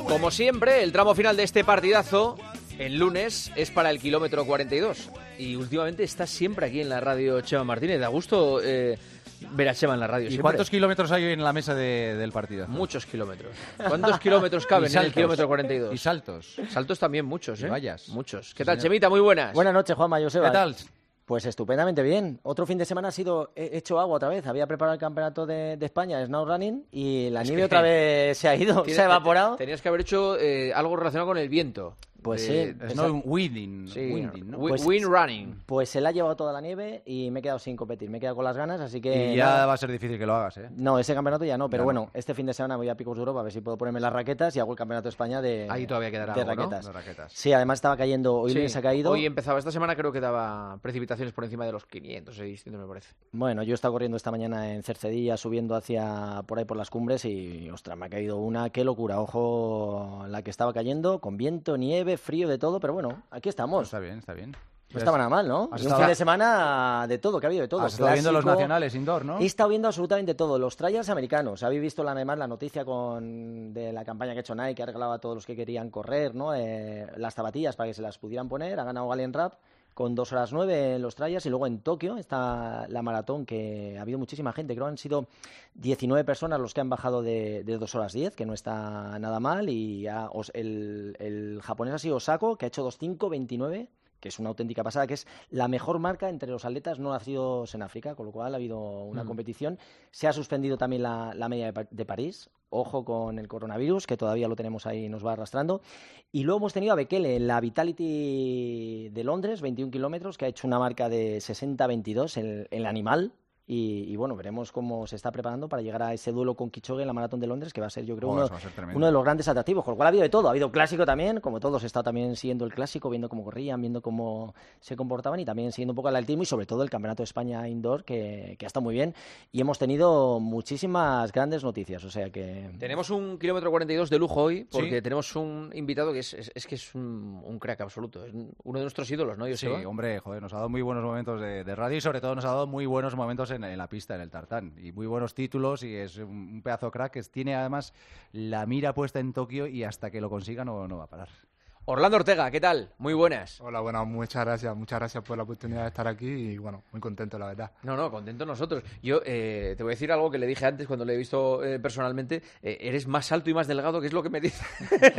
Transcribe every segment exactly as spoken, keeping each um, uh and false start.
Como siempre, el tramo final de este partidazo, el lunes, es para el kilómetro cuarenta y dos. Y últimamente está siempre aquí en la radio Chema Martínez. Da gusto eh, ver a Chema en la radio. ¿Y siempre. cuántos kilómetros hay hoy en la mesa de, del partido? Muchos kilómetros. ¿Cuántos kilómetros caben en el kilómetro cuarenta y dos? Y saltos. Saltos también muchos, ¿eh? Y vallas. Muchos. ¿Qué Sí, tal, señor. Chemita? Muy buenas. Buenas noches, Juanma, Joseba. ¿Qué tal? Pues estupendamente bien. Otro fin de semana ha sido he hecho agua otra vez. Había preparado el campeonato de, de España, Snow Running, y la Es nieve que otra vez se ha ido, Tienes- se ha evaporado. Tenías que haber hecho eh, algo relacionado con el viento. Pues De- sí. Es no un winning. Sí, Winding, ¿no? wi- Pues- wind running. Pues se la ha llevado toda la nieve y me he quedado sin competir. Me he quedado con las ganas, así que... Y ya nada. va a ser difícil que lo hagas, ¿eh? No, ese campeonato ya no, pero Ya bueno, no. este fin de semana voy a Picos de Europa a ver si puedo ponerme las raquetas y hago el campeonato de España de, Ahí todavía quedará de algo, ¿no? raquetas. Las raquetas. Sí, además estaba cayendo, hoy Sí, lunes ha caído. Hoy empezaba, esta semana creo que daba precipitaciones por encima de los quinientos, seiscientos me parece. Bueno, yo he estado corriendo esta mañana en Cercedilla, subiendo hacia por ahí por las cumbres y, ostras, me ha caído una, qué locura. Ojo, la que estaba cayendo, con viento, nieve, frío, de todo, pero bueno, aquí estamos. Está bien, está bien. No estaba nada mal, ¿no? Has Y un estado- fin de semana de todo, que ha habido de todo. Has estado viendo los Clásico. nacionales indoor, ¿no? He estado viendo absolutamente todo. Los trials americanos. Habéis visto la, además la noticia con, de la campaña que ha hecho Nike, que ha regalado a todos los que querían correr, ¿no? Eh, las zapatillas para que se las pudieran poner. Ha ganado Galen Rap con dos horas nueve en los trials. Y luego en Tokio está la maratón, que ha habido muchísima gente. Creo que han sido diecinueve personas los que han bajado de, de dos horas diez, que no está nada mal. Y ha- os- el, el japonés ha sido Osako, que ha hecho dos cinco veintinueve, que es una auténtica pasada, que es la mejor marca entre los atletas no nacidos en África, con lo cual ha habido una Mm. competición. Se ha suspendido también la, la media de, Pa- de París. Ojo con el coronavirus, que todavía lo tenemos ahí y nos va arrastrando. Y luego hemos tenido a Bekele en la Vitality de Londres, veintiún kilómetros, que ha hecho una marca de sesenta veintidós en el animal. Y, y bueno, veremos cómo se está preparando para llegar a ese duelo con Kipchoge en la Maratón de Londres, que va a ser, yo creo, Oh, uno, eso va a ser tremendo. uno de los grandes atractivos. Con lo cual ha habido de todo. Ha habido clásico también, como todos, he estado también siguiendo el clásico, viendo cómo corrían, viendo cómo se comportaban y también siguiendo un poco el atletismo y sobre todo el Campeonato de España Indoor, que, que ha estado muy bien. Y hemos tenido muchísimas grandes noticias, o sea que... Tenemos un kilómetro cuarenta y dos de lujo hoy, porque Sí. tenemos un invitado que es, es, es que es un, un crack absoluto. Es uno de nuestros ídolos, ¿no, Sí, Joseba? hombre, joder, nos ha dado muy buenos momentos de, de radio y sobre todo nos ha dado muy buenos momentos en, en la pista, en el tartán. Y muy buenos títulos y es un, un pedazo crack que tiene además la mira puesta en Tokio y hasta que lo consiga no, no va a parar. Orlando Ortega, ¿qué tal? Muy buenas. Hola, bueno, muchas gracias, muchas gracias por la oportunidad de estar aquí y bueno, muy contento la verdad. No, no, contentos nosotros. Yo eh, te voy a decir algo que le dije antes cuando le he visto eh, personalmente. Eh, eres más alto y más delgado, que es lo que me dice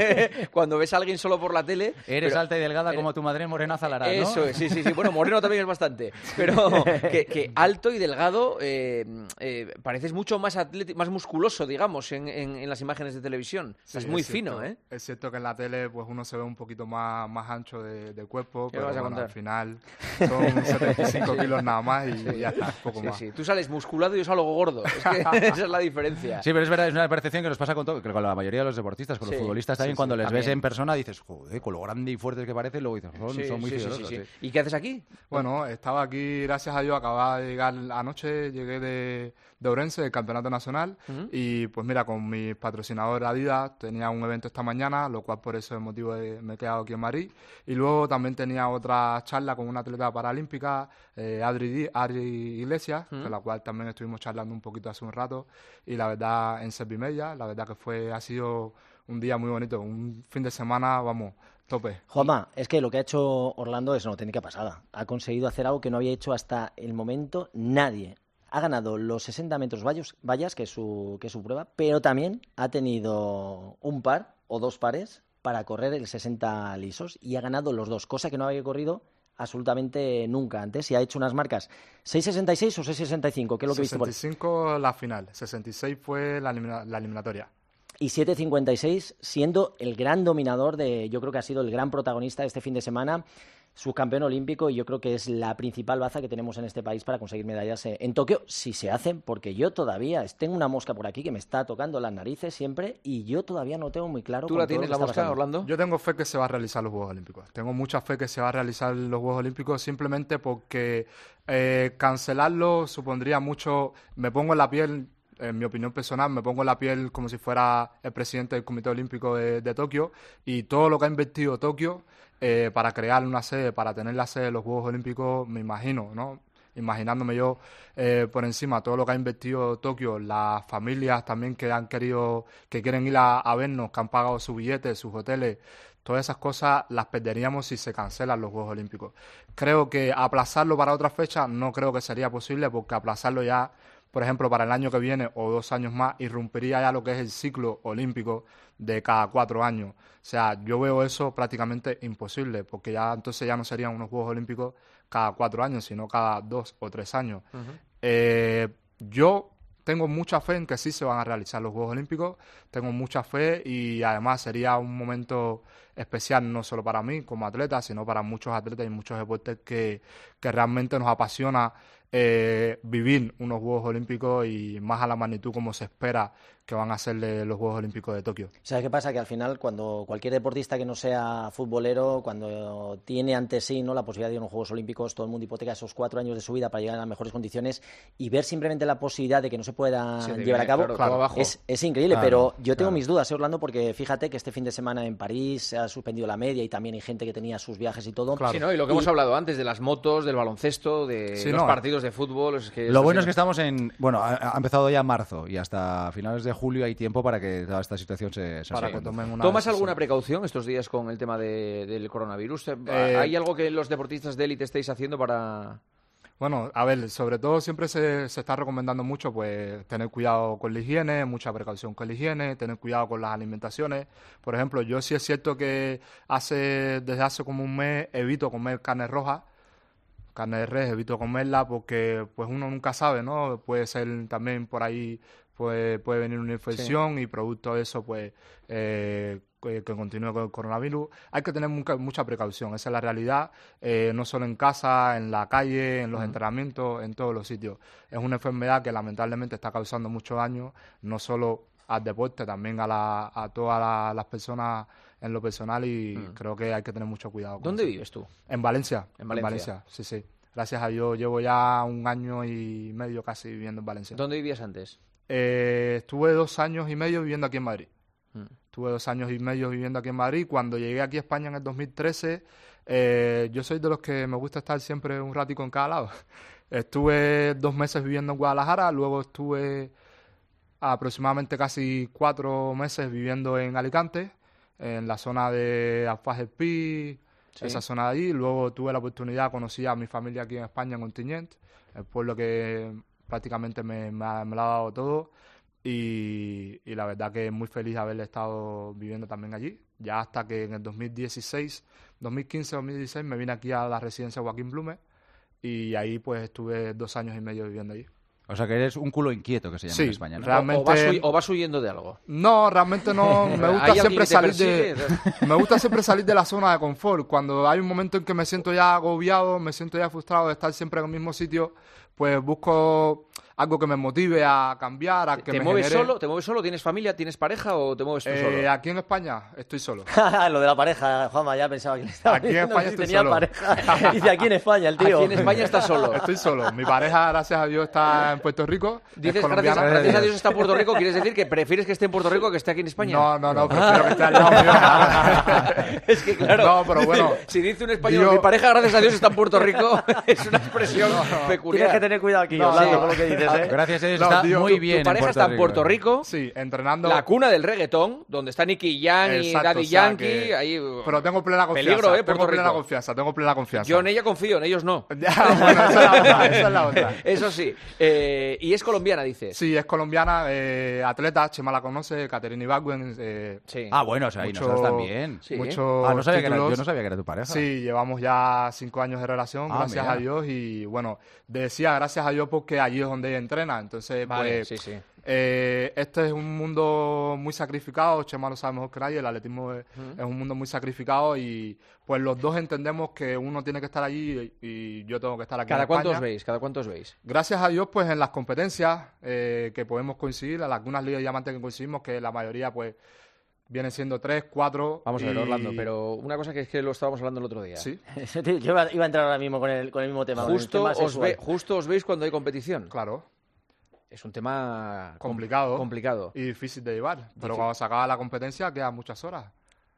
cuando ves a alguien solo por la tele. Eres pero- alta y delgada eres- como tu madre Morena Zalará, ¿no? Eso es, sí, sí, sí. Bueno, moreno también es bastante. Pero que, que alto y delgado, eh, eh, pareces mucho más atlético, más musculoso, digamos, en, en- en las imágenes de televisión. Sí, es muy es cierto, fino, ¿eh? Es cierto que en la tele pues uno se ve un poquito más, más ancho de, de cuerpo, ¿Qué pero vas a bueno, contar? al final son setenta y cinco kilos nada más y ya está, poco Sí, más. sí. Tú sales musculado y yo salgo gordo. Es que esa es la diferencia. Sí, pero es verdad, es una percepción que nos pasa con, todo, con la mayoría de los deportistas, con Sí, los futbolistas también, sí, sí, cuando les ves también. en persona dices, joder, con lo grande y fuertes que parecen, luego dices, son, Sí, son muy sí, sí, fiderosos. sí, sí. sí. ¿Y qué haces aquí? Bueno, estaba aquí, gracias a Dios, acababa de llegar anoche, llegué de, de Ourense, del Campeonato Nacional, Ujú. y pues mira, con mi patrocinador Adidas tenía un evento esta mañana, lo cual por eso el motivo de, me he quedado aquí en Madrid, y luego también tenía otra charla con una atleta paralímpica, eh, Adri, Di- Adri Iglesias, Ujú. con la cual también estuvimos charlando un poquito hace un rato, y la verdad, en Servimedia, la verdad que fue, ha sido un día muy bonito, un fin de semana, vamos, tope. Juanma, es que lo que ha hecho Orlando es una auténtica pasada. Ha conseguido hacer algo que no había hecho hasta el momento nadie. Ha ganado los sesenta metros vallos- vallas, que es, su, que es su prueba, pero también ha tenido un par o dos pares para correr el sesenta lisos y ha ganado los dos, cosa que no había corrido absolutamente nunca antes y ha hecho unas marcas seis sesenta y seis o seis sesenta y cinco, que es lo que viste por sesenta y cinco la final, sesenta y seis fue la, elimina- la eliminatoria. y siete cincuenta y seis, siendo el gran dominador de, yo creo que ha sido el gran protagonista de este fin de semana, subcampeón olímpico, y yo creo que es la principal baza que tenemos en este país para conseguir medallas eh, en Tokio, si se hacen, porque yo todavía tengo una mosca por aquí que me está tocando las narices siempre y yo todavía no tengo muy claro. ¿Tú con la todo lo tienes que la está mosca, pasando. Orlando? Yo tengo fe que se va a realizar los Juegos Olímpicos. Tengo mucha fe que se va a realizar los Juegos Olímpicos simplemente porque eh, cancelarlo supondría mucho. Me pongo en la piel, en mi opinión personal, me pongo en la piel como si fuera el presidente del Comité Olímpico de, de Tokio y todo lo que ha invertido Tokio eh, para crear una sede, para tener la sede de los Juegos Olímpicos, me imagino, ¿no? imaginándome yo eh, por encima todo lo que ha invertido Tokio, las familias también que han querido, que quieren ir a, a vernos, que han pagado sus billetes, sus hoteles, todas esas cosas las perderíamos si se cancelan los Juegos Olímpicos. Creo que aplazarlo para otra fecha no creo que sería posible, porque aplazarlo ya, por ejemplo, para el año que viene o dos años más, irrumpiría ya lo que es el ciclo olímpico de cada cuatro años. O sea, yo veo eso prácticamente imposible, porque ya entonces ya no serían unos Juegos Olímpicos cada cuatro años, sino cada dos o tres años. Uh-huh. Eh, yo tengo mucha fe en que sí se van a realizar los Juegos Olímpicos, tengo mucha fe y además sería un momento especial no solo para mí como atleta, sino para muchos atletas y muchos deportes que, que realmente nos apasiona eh, vivir unos Juegos Olímpicos y más a la magnitud como se espera que van a ser los Juegos Olímpicos de Tokio. ¿Sabes qué pasa? Que al final, cuando cualquier deportista que no sea futbolero, cuando tiene ante sí, ¿no?, la posibilidad de ir a unos Juegos Olímpicos, todo el mundo hipoteca esos cuatro años de su vida para llegar a las mejores condiciones, y ver simplemente la posibilidad de que no se pueda sí, llevar a cabo, claro, claro. Es, es increíble. Claro, pero yo tengo claro. mis dudas, ¿eh, Orlando? Porque fíjate que este fin de semana en París se ha suspendido la media y también hay gente que tenía sus viajes y todo. Claro. Sí, ¿no? Y lo que y... hemos hablado antes de las motos, del baloncesto, de sí, los no. partidos de fútbol. Es que lo bueno es que estamos en... Bueno, ha, ha empezado ya marzo y hasta finales de julio hay tiempo para que toda esta situación se... se para que tomen una ¿Tomas decisión. alguna precaución estos días con el tema de, del coronavirus? Eh, ¿Hay algo que los deportistas de élite estéis haciendo para...? Bueno, a ver, sobre todo siempre se, se está recomendando mucho pues tener cuidado con la higiene, mucha precaución con la higiene, tener cuidado con las alimentaciones. Por ejemplo, yo sí es cierto que hace desde hace como un mes evito comer carne roja, carne de res, evito comerla porque pues uno nunca sabe, ¿no? Puede ser también por ahí, pues, puede venir una infección sí. y producto de eso pues eh, que, que continúe con el coronavirus. Hay que tener mucha, mucha precaución, esa es la realidad, eh, no solo en casa, en la calle, en los uh-huh. entrenamientos, en todos los sitios. Es una enfermedad que lamentablemente está causando mucho daño, no solo al deporte, también a, la, a todas la, las personas en lo personal y uh-huh. creo que hay que tener mucho cuidado. Con ¿Dónde eso. vives tú? En Valencia. En Valencia. En Valencia, sí, sí. Gracias a Dios llevo ya un año y medio casi viviendo en Valencia. ¿Dónde vivías antes? Eh, estuve dos años y medio viviendo aquí en Madrid. Mm. Estuve dos años y medio viviendo aquí en Madrid. Cuando llegué aquí a España en el dos mil trece, eh, yo soy de los que me gusta estar siempre un ratico en cada lado. Estuve dos meses viviendo en Guadalajara, luego estuve aproximadamente casi cuatro meses viviendo en Alicante, en la zona de Alfaz del Pi, sí. esa zona de allí. Luego tuve la oportunidad, conocí a mi familia aquí en España, en Ontinyent, el pueblo que prácticamente me, me, ha, me lo ha dado todo y, y la verdad que muy feliz de haber estado viviendo también allí, ya hasta que en el dos mil dieciséis, dos mil quince, dos mil dieciséis me vine aquí a la residencia Joaquín Blume y ahí pues estuve dos años y medio viviendo allí. O sea que eres un culo inquieto, que se llama sí, en España, ¿no? Realmente... O, o, vas huy- o vas huyendo de algo. No, realmente no. Me gusta siempre salir de. Me gusta siempre salir de la zona de confort. Cuando hay un momento en que me siento ya agobiado, me siento ya frustrado de estar siempre en el mismo sitio, pues busco algo que me motive a cambiar, a que ¿Te me mueves genere... solo? ¿Te mueves solo? ¿Tienes familia? ¿Tienes pareja o te mueves tú eh, solo? Aquí en España estoy solo. Lo de la pareja, Juanma, ya pensaba que le estaba Aquí en España si estoy tenía solo. pareja. Dice aquí en España el tío. Aquí en España está solo. Estoy solo. Mi pareja, gracias a Dios, está en Puerto Rico. Dices, es gracias, colombiana. gracias a Dios está en Puerto Rico. ¿Quieres decir que prefieres que esté en Puerto Rico que esté aquí en España? No, no, no, prefiero que esté al lado mío. Es que claro, no, pero bueno, si dice un español, digo... mi pareja, gracias a Dios, está en Puerto Rico, es una expresión no, no. peculiar. Tienes que tener cuidado aquí, no, Orlando, sí. con lo que dices, ¿eh? Gracias a Dios no, está tío, muy tu, bien. Tu pareja en está en Puerto Rico. Sí, entrenando. La cuna del reggaetón, donde está Nicky Jam y Exacto, Daddy o sea, Yankee. que... Ahí... Pero tengo plena confianza. Peligro, ¿eh? Puerto tengo plena Rico. confianza, tengo plena confianza. Yo en ella confío, en ellos no. Ya, bueno, esa es la otra. Esa es la otra. Eso sí. Eh, y es colombiana, dices. Sí, es colombiana, eh, atleta, Chema la conoce, Caterina Ibagüen. Eh, sí. Ah, bueno, o sea, mucho, y nosotros también. Sí. Mucho ah, no sabía que era, títulos. yo no sabía que era tu pareja. Sí, llevamos ya cinco años de relación, ah, gracias mira. a Dios. Y bueno, decía gracias a Dios porque allí es donde ella entrena. Entonces, vale, pues, sí, sí. Eh, este es un mundo muy sacrificado, Chema lo sabe mejor que nadie, el atletismo es, uh-huh. es un mundo muy sacrificado y pues los dos entendemos que uno tiene que estar allí y, y yo tengo que estar aquí. ¿Cada en cuántos España. veis? ¿Cada cuántos veis? Gracias a Dios, pues en las competencias eh, que podemos coincidir, en algunas ligas de diamantes que coincidimos, que la mayoría pues vienen siendo tres, cuatro. Vamos y... a ver, Orlando, pero una cosa que es que lo estábamos hablando el otro día. Sí. Yo iba, iba a entrar ahora mismo con el, con el mismo tema. Justo, el tema os ve, justo os veis cuando hay competición. Claro. Es un tema complicado, complicado y difícil de llevar. Pero difícil. Cuando se acaba la competencia quedan muchas horas.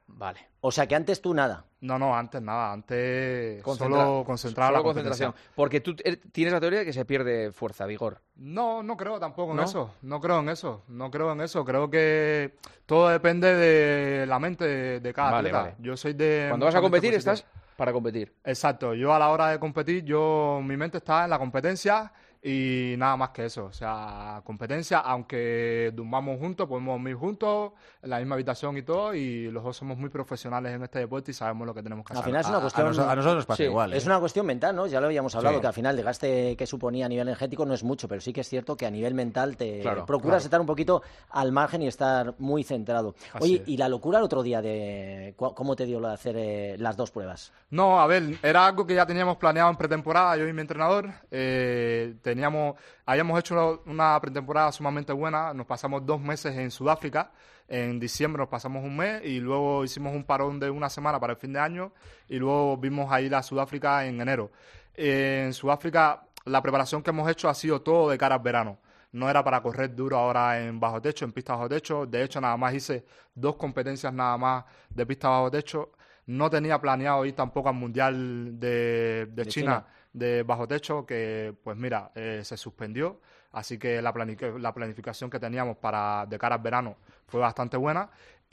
Vale. O sea que antes tú nada. No, no, antes nada, antes Concentra- solo concentrado en solo la concentración. competencia. Porque tú eh, tienes la teoría de que se pierde fuerza, vigor. No, no creo tampoco en ¿No? eso, no creo en eso, no creo en eso, creo que todo depende de la mente de, de cada Vale, atleta. vale. Yo soy de... Cuando vas a mucha mente competir, positiva. estás para competir. Exacto, yo a la hora de competir, yo mi mente está en la competencia y nada más que eso. O sea, competencia, aunque durmamos juntos, podemos dormir juntos en la misma habitación y todo, y los dos somos muy profesionales en este deporte y sabemos lo que tenemos que Al hacer. final es una A- a, cuestión... nos- a nosotros nos pasa Sí, igual. ¿eh? Es una cuestión mental, ¿no? Ya lo habíamos hablado, Sí. que al final el desgaste que suponía a nivel energético no es mucho, pero sí que es cierto que a nivel mental te Claro, procuras claro. estar un poquito al margen y estar muy centrado. Así Oye, es. y la locura el otro día de cu- cómo te dio lo de hacer eh, las dos pruebas. No, a ver, era algo que ya teníamos planeado en pretemporada, yo y mi entrenador. Eh, teníamos, habíamos hecho una pretemporada sumamente buena, nos pasamos dos meses en Sudáfrica, en diciembre nos pasamos un mes y luego hicimos un parón de una semana para el fin de año y luego vimos a ir a Sudáfrica en enero. Eh, en Sudáfrica la preparación que hemos hecho ha sido todo de cara al verano. No era para correr duro ahora en bajo techo, en pista bajo techo. De hecho, nada más hice dos competencias nada más de pista bajo techo. No tenía planeado ir tampoco al Mundial de, de, De China, China. de bajo techo, que pues mira, eh, se suspendió. Así que la, planific- la planificación que teníamos para de cara al verano fue bastante buena.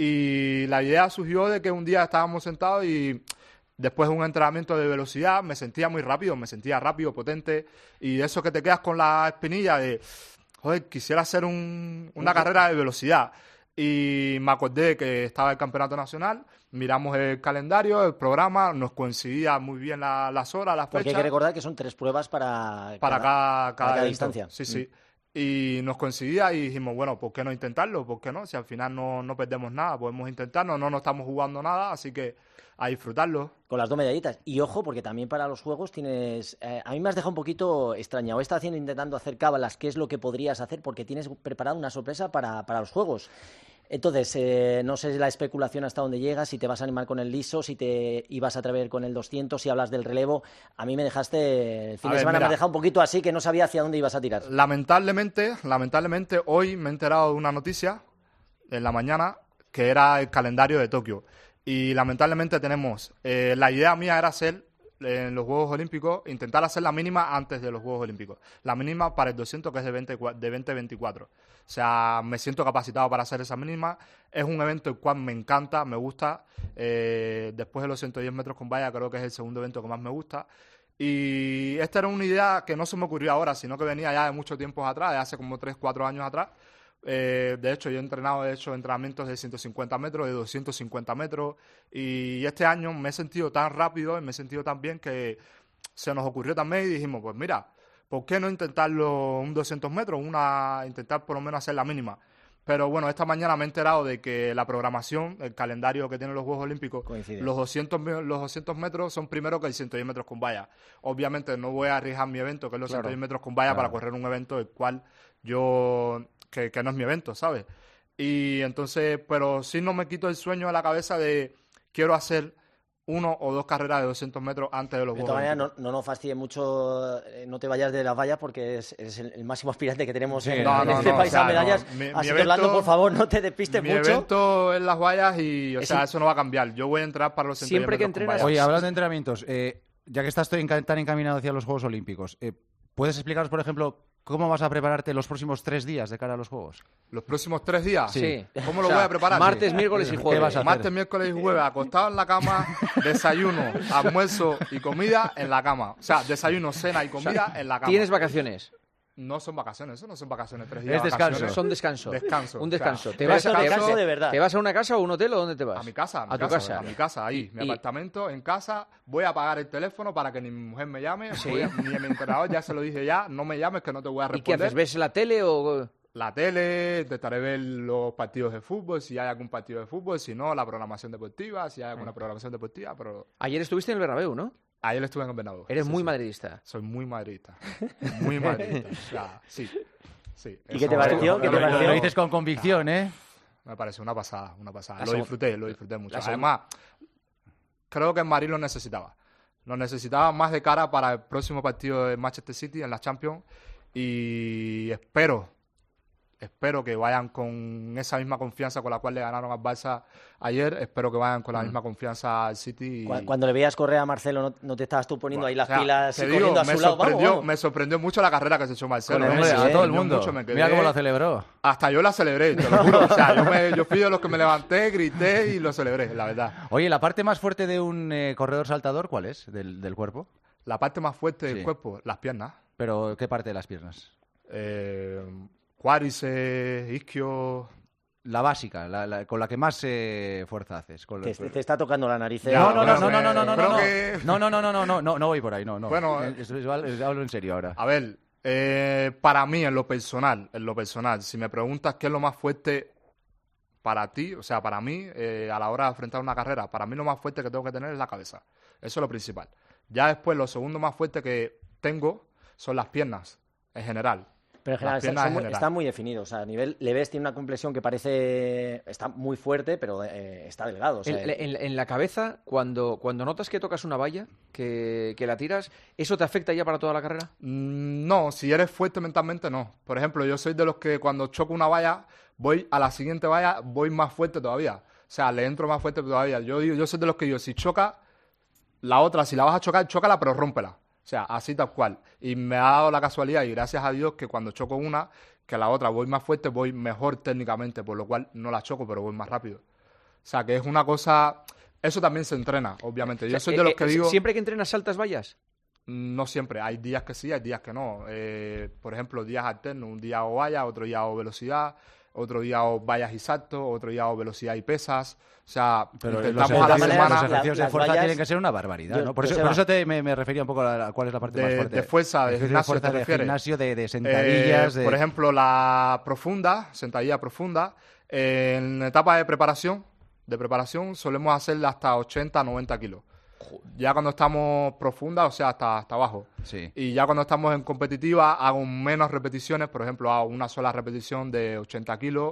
Y la idea surgió de que un día estábamos sentados y después de un entrenamiento de velocidad me sentía muy rápido, me sentía rápido, potente. Y eso que te quedas con la espinilla de, joder, quisiera hacer un- una carrera de velocidad. Y me acordé que estaba el campeonato nacional, miramos el calendario, el programa, nos coincidía muy bien la- las horas, las Porque hay fechas. que recordar que son tres pruebas para, Para cada, cada, para cada evento. distancia. Sí, sí. Y nos coincidía y dijimos, bueno, ¿por qué no intentarlo? ¿Por qué no? Si al final no, no perdemos nada, podemos intentarlo, no nos estamos jugando nada, así que a disfrutarlo. Con las dos medallitas. Y ojo, porque también para los juegos tienes... eh, a mí me has dejado un poquito extrañado. He estado haciendo, intentando hacer cábalas, qué es lo que podrías hacer, porque tienes preparado una sorpresa para, para los juegos. Entonces, eh, no sé la especulación hasta dónde llegas, si te vas a animar con el liso, si te ibas a atrever con el doscientos, si hablas del relevo. A mí me dejaste... El fin A de ver, semana me mira. has dejado un poquito así, que no sabía hacia dónde ibas a tirar. Lamentablemente, lamentablemente, hoy me he enterado de una noticia en la mañana que era el calendario de Tokio. Y lamentablemente tenemos, eh, la idea mía era hacer eh, en los Juegos Olímpicos, intentar hacer la mínima antes de los Juegos Olímpicos. La mínima para el doscientos, que es de veinte, de veinte veinticuatro. O sea, me siento capacitado para hacer esa mínima. Es un evento el cual me encanta, me gusta. Eh, después de los ciento diez metros con valla, creo que es el segundo evento que más me gusta. Y esta era una idea que no se me ocurrió ahora, sino que venía ya de mucho tiempo atrás, de hace como tres, cuatro años atrás. Eh, de hecho, yo he entrenado, he hecho entrenamientos de ciento cincuenta metros, de doscientos cincuenta metros, y este año me he sentido tan rápido y me he sentido tan bien que se nos ocurrió también y dijimos, pues mira, ¿por qué no intentarlo un doscientos metros? Una, intentar por lo menos hacer la mínima. Pero bueno, esta mañana me he enterado de que la programación, el calendario que tienen los Juegos Olímpicos, Coincide. los doscientos, me- los doscientos metros son primero que el ciento diez metros con valla. Obviamente no voy a arriesgar mi evento, que es los Claro. ciento diez metros con valla, Claro. para correr un evento el cual yo, que, que no es mi evento, ¿sabes? Y entonces, pero sí no me quito el sueño de la cabeza de quiero hacer uno o dos carreras de doscientos metros antes de los De Juegos todas maneras, Olímpicos. no, no nos fastidie mucho, eh, no te vayas de las vallas porque es, es el, el máximo aspirante que tenemos Sí, en, no, en no, este no, país o sea, a medallas. no, mi- mi Así que, evento- Orlando, por favor, no te despistes Mi mucho. evento es las vallas y, o Es sea, un- eso no va a cambiar. Yo voy a entrar para los ciento diez Siempre que metros con entrenas- vallas. Oye, hablando de entrenamientos, eh, ya que estás tan tan encaminado hacia los Juegos Olímpicos, eh, ¿puedes explicarnos, por ejemplo, cómo vas a prepararte los próximos tres días de cara a los Juegos? Los próximos tres días. Sí. ¿Cómo O lo sea, voy a preparar? Martes, Sí. miércoles y ¿Qué jueves. vas a hacer? Martes, miércoles y jueves, acostado en la cama, desayuno, almuerzo y comida en la cama. O sea, desayuno, cena y comida en la cama. ¿Tienes vacaciones? No son vacaciones, eso no son vacaciones, tres días. Es descanso. vacaciones. Son descanso. Descanso, Un o sea, descanso. ¿Te pero vas, esto a, es descanso de verdad. ¿Te vas a una casa o un hotel o dónde te vas? A mi casa, a mi A tu casa. A mi casa, ahí, mi Y- apartamento, en casa. Voy a apagar el teléfono para que ni mi mujer me llame. Sí. Voy a- ni a mi entrenador, ya se lo dije ya, no me llames que no te voy a ¿Y qué responder. haces? ¿Ves la tele o...? La tele, intentaré ver los partidos de fútbol, si hay algún partido de fútbol, si no, la programación deportiva, si hay alguna programación deportiva, pero Ayer estuviste en el Bernabéu, ¿no? ayer estuve en el Bernabéu. Eres Sí, muy sí. madridista. Soy muy madridista. Muy madridista. O sea, sí. sí. ¿Y Eso qué te pareció? ¿Qué te Lo, lo pareció? dices con convicción, ¿eh? Me pareció una pasada, una pasada. La Lo segun- disfruté, lo disfruté mucho. la segunda- Además, creo que el Madrid lo necesitaba. Lo necesitaba más de cara para el próximo partido de Manchester City en la Champions y espero, espero que vayan con esa misma confianza con la cual le ganaron al Barça ayer, espero que vayan con la misma confianza al City. Y... Cuando le veías correr a Marcelo, ¿no, no te estabas tú poniendo Bueno, ahí las o sea, pilas y te corriendo digo, a su me lado? Vamos, sorprendió, vamos. me sorprendió mucho la carrera que se echó Marcelo. Con el Me Messi, a ¿eh? todo el sorprendió mundo. mucho, me quedé- Mira cómo lo celebró. Hasta yo la celebré, te lo juro. O sea, yo, me, yo fui de los que me levanté, grité y lo celebré, la verdad. Oye, ¿la parte más fuerte de un eh, corredor saltador cuál es del, del cuerpo? La parte más fuerte del Sí. cuerpo, las piernas. Pero, ¿qué parte de las piernas? Eh, cuádriceps, isquio... La básica, la, la- con la que más eh, fuerza haces. Con Te, el- te está tocando la nariz. ¿eh? Ya, No, no, no, creo no, no, no, que- no, creo no, que- no, no, no, no, no, no, no, no voy por ahí, no, no. Bueno, Eh, eso- eso- eso hablo en serio ahora. A ver, eh, para mí, en lo personal, en lo personal, si me preguntas qué es lo más fuerte para ti, o sea, para mí, eh, a la hora de enfrentar una carrera, para mí lo más fuerte que tengo que tener es la cabeza. Eso es lo principal. Ya después, lo segundo más fuerte que tengo son las piernas, en general. Pero en general, Las están, piernas son en muy, general. están muy definidos. O sea, a nivel Leves tiene una complexión que parece... Está muy fuerte, pero eh, está delgado. O sea, En, en- en la cabeza, cuando, cuando notas que tocas una valla, que, que la tiras, ¿eso te afecta ya para toda la carrera? Mm, No, si eres fuerte mentalmente, no. Por ejemplo, yo soy de los que cuando choco una valla, voy a la siguiente valla, voy más fuerte todavía. O sea, le entro más fuerte todavía. Yo, digo- yo soy de los que yo, si choca, la otra, si la vas a chocar, chócala, pero rómpela. O sea, así tal cual. Y me ha dado la casualidad, y gracias a Dios, que cuando choco una, que la otra voy más fuerte, voy mejor técnicamente, por lo cual no la choco, pero voy más rápido. O sea, que es una cosa... Eso también se entrena, obviamente. Yo O sea, soy eh, de los eh, que digo... ¿Siempre que entrenas saltas vallas? No siempre, hay días que sí, hay días que no. Eh, por ejemplo, días alternos, un día hago valla, otro día hago velocidad, otro día hago vallas y saltos, otro día hago velocidad y pesas. O sea, Pero los intentamos de a la todas ejercicios, maneras, los semana ejercicios la- de fuerza las vallas- tienen que ser una barbaridad, Yo- ¿no? Por eso, Joseba. por eso te, me, me refería un poco a, la- a cuál es la parte más de, fuerte. de fuerza, de Ejercicios gimnasio, fuerza, ¿te de refieres? gimnasio, de, de Eh, sentadillas, de... Por ejemplo, la profunda, sentadilla profunda, eh, en etapa de preparación, de preparación solemos hacerla hasta ochenta, noventa kilos. Ya cuando estamos profunda, o sea, hasta, hasta abajo. Sí. Y ya cuando estamos en competitiva, hago menos repeticiones. Por ejemplo, hago una sola repetición de ochenta kilos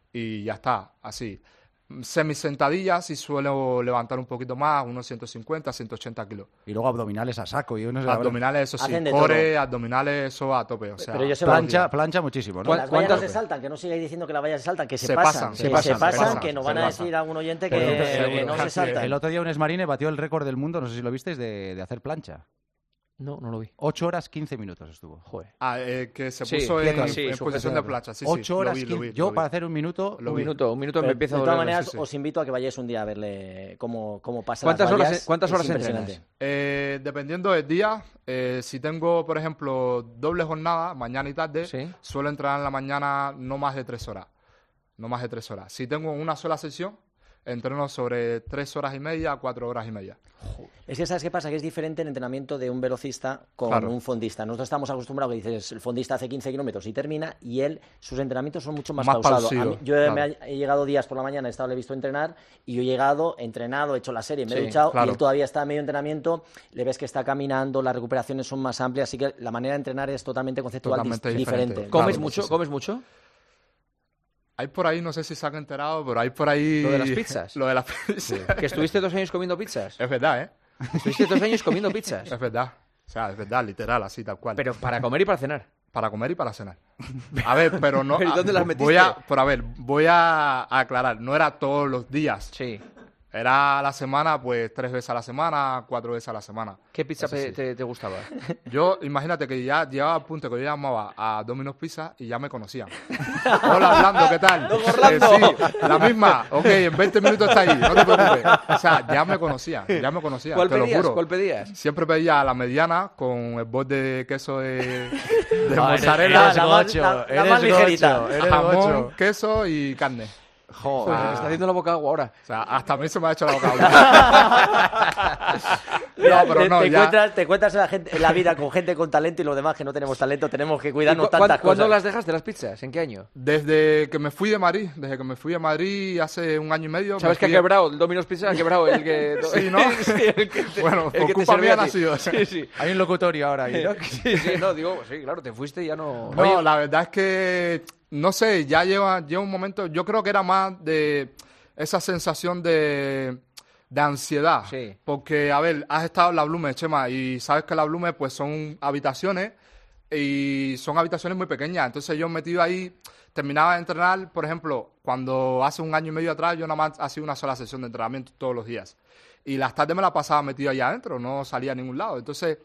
y ya está, así. Semisentadillas y suelo levantar un poquito más, unos ciento cincuenta, ciento ochenta kilos. Y luego abdominales a saco. Y uno se- Abdominales, eso sí, Hacen de core, abdominales, eso a tope. O sea, Pero yo sé- Plancha, plancha muchísimo, ¿no? Que las vallas no ¿Cuántas- se saltan, que no sigáis diciendo que las vallas se saltan, que se, Se pasan, pasan, que se se pasan, pasan, se pasan, que nos se van a pasan. decir a un oyente Pero- que, pero- que no se pero- saltan. El otro día un esmarine batió el récord del mundo, no sé si lo visteis, de, de hacer plancha. No, no lo vi. ocho horas, quince minutos estuvo. Joder. Ah, eh, que se Sí, puso en, quieto, en sí, posición sujeto. de plancha. Sí, sí, ocho lo horas, vi, lo quince. vi, Yo lo vi. para hacer un minuto... Lo Un vi. minuto, un minuto Pero me empieza a de doler. todas maneras, sí, sí. os invito a que vayáis un día a verle cómo, cómo pasa ¿Cuántas las horas- vallas. cuántas Es horas impresionante. entrenas? Eh, dependiendo del día, eh, si tengo, por ejemplo, doble jornada, mañana y tarde, Sí. suelo entrenar en la mañana no más de tres horas. No más de tres horas. Si tengo una sola sesión, entreno sobre tres horas y media a cuatro horas y media. Es que ¿sabes qué pasa? Que es diferente el entrenamiento de un velocista con Claro. un fondista. Nosotros estamos acostumbrados, que dices, el fondista hace quince kilómetros y termina, y él, sus entrenamientos son mucho más, Más pausados. pausido, A mí- yo claro. me he, he llegado días por la mañana, he estado, le he visto entrenar, y yo he llegado, he entrenado, he hecho la serie, me he Sí, duchado, claro. y él todavía está a medio entrenamiento, le ves que está caminando, las recuperaciones son más amplias, así que la manera de entrenar es totalmente conceptual, Totalmente dis- diferente. diferente. ¿Comes Claro, mucho? sí, sí. ¿Comes mucho? Hay por ahí, no sé si se han enterado, pero hay por ahí... ¿Lo de las pizzas? Lo de las pizzas. ¿Que estuviste dos años comiendo pizzas? Es verdad, ¿eh? Estuviste dos años comiendo pizzas. Es verdad. O sea, es verdad, literal, así, tal cual. Pero para comer y para cenar. Para comer y para cenar. A ver, pero no... ¿Pero y dónde las voy metiste? a, pero a ver, voy a aclarar, no era todos los días. Sí. Era a la semana, pues, tres veces a la semana, cuatro veces a la semana. ¿Qué pizza Eso pe- sí. te, te gustaba? Yo, imagínate que ya llegaba al punto que yo llamaba a Domino's Pizza y ya me conocían. Hola, Orlando, ¿qué tal? Don Orlando. Eh, sí, la misma. Ok, en veinte minutos está ahí, no te preocupes. O sea, ya me conocían, ya me conocían, ¿Cuál te lo pedías? juro. ¿Cuál pedías? Siempre pedía la mediana con el borde de queso de, de Ah, mozzarella, eres la más- gocho, la- la eres más ligerita. gocho, eres jamón, gocho. queso y carne. Joder. Pues me está haciendo la boca agua ahora. O sea, hasta a mí se me ha hecho la boca agua. Mira, No, pero te, no, te ya- encuentras, te encuentras en la, gente, en la vida con gente con talento y los demás que no tenemos talento tenemos que ¿Y cuidarnos cu- tantas cuándo, cuándo cosas. las dejaste las pizzas? ¿En qué año? Desde que me fui de Madrid, desde que me fui a Madrid hace un año y medio. ¿Sabes me que ha fui- quebrado? El Domino's Pizza ha quebrado el que... Sí, ¿no? Sí, el que te, Bueno, el por que te culpa servía mía a no ti. ha sido. Sí, sí. Hay un locutorio ahora ahí, ¿no? Sí, sí, no, digo, sí, claro, te fuiste y ya no... No, la verdad es que, no sé, ya lleva, lleva un momento, yo creo que era más de esa sensación de, de ansiedad. Sí. Porque, a ver, has estado en la Blume, Chema, y sabes que la Blume pues son habitaciones y son habitaciones muy pequeñas. Entonces yo metido ahí terminaba de entrenar, por ejemplo, cuando hace un año y medio atrás yo nada más hacía una sola sesión de entrenamiento todos los días. Y las tardes me las pasaba metido allá adentro, no salía a ningún lado. Entonces,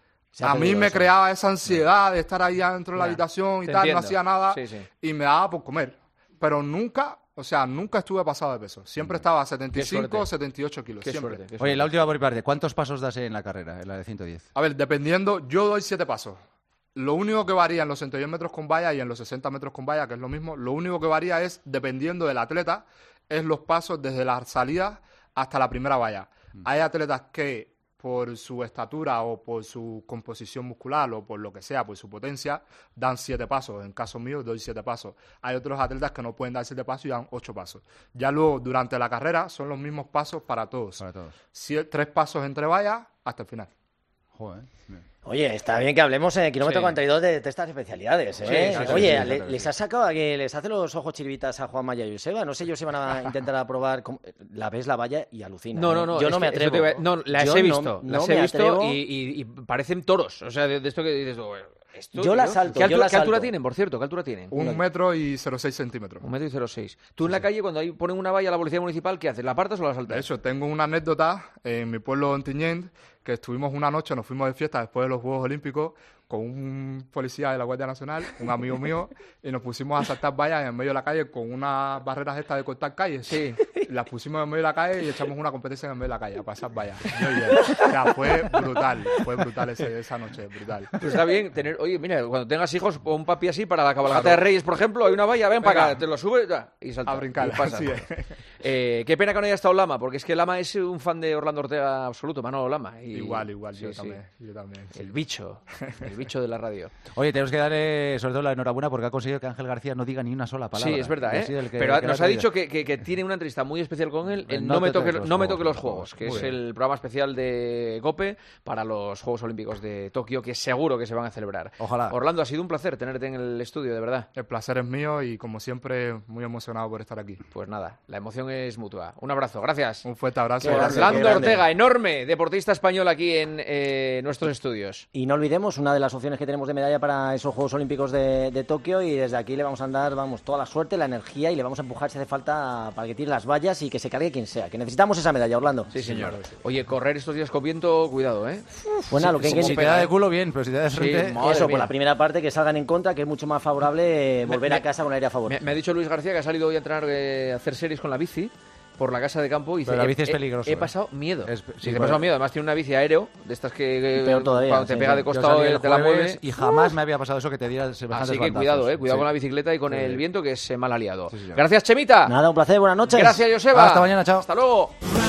a mí me creaba esa ansiedad de estar ahí adentro de la habitación y Te tal, entiendo. no hacía nada Sí, sí. y me daba por comer. Pero nunca, o sea, nunca estuve pasado de peso. Siempre estaba a setenta y cinco, suerte. setenta y ocho kilos, Qué siempre. suerte, qué Oye, suerte. la última por mi parte. ¿Cuántos pasos das en la carrera, en la de ciento diez? A ver, dependiendo, yo doy siete pasos. Lo único que varía en los ciento diez metros con valla y en los sesenta metros con valla, que es lo mismo, lo único que varía es, dependiendo del atleta, es los pasos desde la salida hasta la primera valla. Mm. Hay atletas que, por su estatura o por su composición muscular o por lo que sea, por su potencia, dan siete pasos. En caso mío, doy siete pasos. Hay otros atletas que no pueden dar siete pasos y dan ocho pasos. Ya luego, durante la carrera, son los mismos pasos para todos. Para todos. Sie- tres pasos entre vallas hasta el final. Joder. Bien. Oye, está bien que hablemos en el kilómetro Sí. cuarenta y dos de, de estas especialidades, ¿eh? Sí, sí, sí, Oye, sí, sí, le- sí, sí. les has sacado a que les hace los ojos chiribitas a Juan Maya y Joseba. No sé, ellos se van a intentar a probar. cómo- La ves la valla y alucina. No, ¿eh? no, no. Yo es no me que eso atrevo. te iba a- no, las Yo he no- visto. no las me he visto atrevo. y, y- y parecen toros. O sea, de, de esto que dices, oh, esto, Yo la tío. salto, ¿Qué yo altura, la qué altura salto. tienen, por cierto? ¿Qué altura tienen? Un metro y cero coma seis centímetros. Un metro y cero seis. Tú en la calle, cuando ahí ponen una valla a la policía municipal, ¿qué haces? ¿La apartas o la saltas? De hecho, tengo una anécdota en mi pueblo, en Tiñén, que estuvimos una noche, nos fuimos de fiesta después de los Juegos Olímpicos con un policía de la Guardia Nacional, un amigo mío, y nos pusimos a saltar vallas en medio de la calle con unas barreras estas de cortar calles. Sí. Las pusimos en medio de la calle y echamos una competencia en medio de la calle a pasar vallas. Yo y él. O sea, fue brutal, fue brutal ese- esa noche, brutal. Pues está bien tener... Oye, mira, cuando tengas hijos, pon un papi así para la cabalgata Claro. de Reyes, por ejemplo, hay una valla, ven para Venga. acá, te lo subes ya, y salta. A brincar, y pasas. así es. Eh, qué pena que no haya estado Lama, porque es que Lama es un fan de Orlando Ortega absoluto, Manolo Lama. Y- Igual, igual, sí, yo sí. también. Yo también sí. El bicho, el bicho de la radio. Oye, tenemos que darle sobre todo la enhorabuena porque ha conseguido que Ángel García no diga ni una sola palabra. Sí, es verdad, Ha ¿eh? sido el que- Pero el que lo nos ha traído. dicho que, que- que tiene una entrevista muy especial con él en No No, me te toque, toques los no me juegos, toque los los juegos, juegos. que Muy es bien. el programa especial de COPE para los Juegos Olímpicos de Tokio, que seguro que se van a celebrar. Ojalá. Orlando, ha sido un placer tenerte en el estudio, de verdad. El placer es mío y, como siempre, muy emocionado por estar aquí. Pues nada, la emoción es mutua. Un abrazo, gracias. Un fuerte abrazo. Qué grande, Orlando qué grande. Ortega, enorme, deportista español aquí en eh, nuestros estudios. Y no olvidemos una de las opciones que tenemos de medalla para esos Juegos Olímpicos de, de Tokio, y desde aquí le vamos a dar vamos, toda la suerte, la energía, y le vamos a empujar si hace falta para que tire las vallas y que se cargue quien sea. Que necesitamos esa medalla, Orlando. Sí, señor. Oye, correr estos días con viento, cuidado, ¿eh? Pues nada, lo que hay que Si te da de culo, bien, pero si te da de Sí, frente... madre Eso, mía. por la primera parte, que salgan en contra, que es mucho más favorable eh, Me- volver me- a casa con aire a favor. Me, me ha dicho Luis García que ha salido hoy a entrenar, eh, a hacer series con la bici por la casa de campo y dice, Pero la "He- bici es he- peligroso, He, ¿eh? pasado miedo. Es- Sí, sí, he pero- pasado miedo. Además tiene una bici aéreo, de estas que, que Peor todavía, cuando te sí, pega sí. de Yo costado salí te, el te la jueves mueves. y jamás me había pasado eso que te diera semejantes Así que bandazos. cuidado, eh, cuidado Sí. con la bicicleta y con Sí. el viento, que se mal aliado. Sí, señor. Gracias, Chemita. Nada, un placer, buenas noches. Gracias, Joseba. Hasta mañana, chao. Hasta luego.